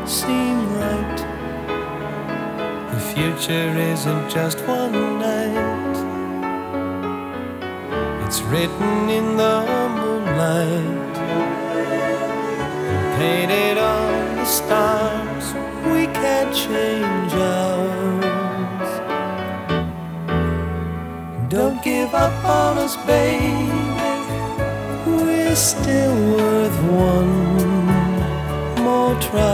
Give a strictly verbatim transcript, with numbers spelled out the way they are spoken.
seem right. The future isn't just one night. It's written in the moonlight, painted on the stars. We can't change ours. Don't give up on us, baby. We're still worth one more try.